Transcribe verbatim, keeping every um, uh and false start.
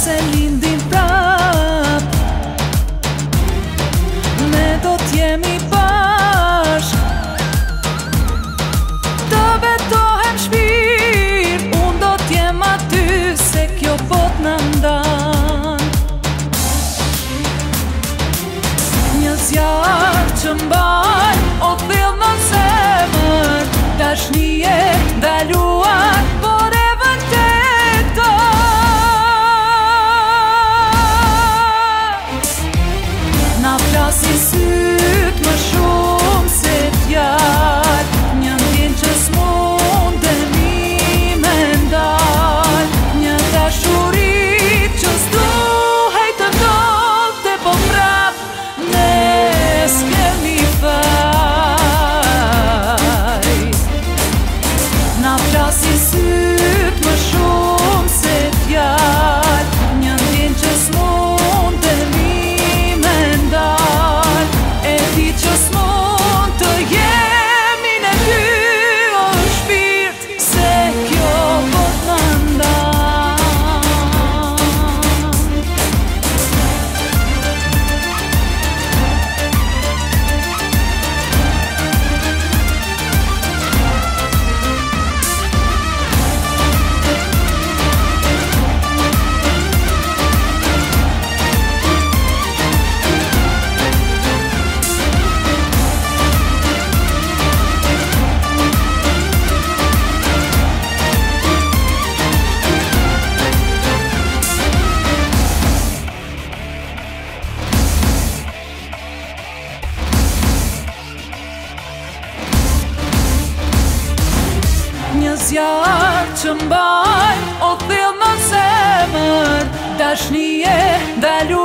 se lindin prap, ne do t'jemi bashk. Të betohem shpirt, unë do t'jem aty, se kjo bot në ndan. Një zjarr që mbaj, o thill në zemër, dashnie ndaluar, por e vërtetë. Na flasin syt më shumë se fjalë, një ndjen që s'mundemi me ndal, një dashuri që s'duhej të ndodhte, po prap ne s'kemi faj. Na flasin syt më shumë se fjalë, një ndjen që s'mundemi me ndal, e di që s'mund të jemi ne dy, o shpirt, se kjo bot në ndan. Një zjarr që mbaj, o thill në zemër, dashnie ndaluar.